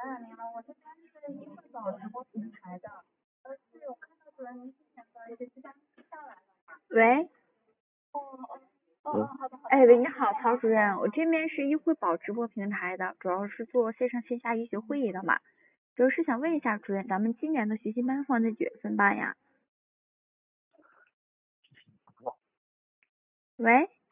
喂，哎喂，你好，曹主任，我这边是一惠宝直播平台的，主要是做线上线下医学会议的嘛，就是想问一下主任，咱们今年的学习班放在几月份办呀？喂。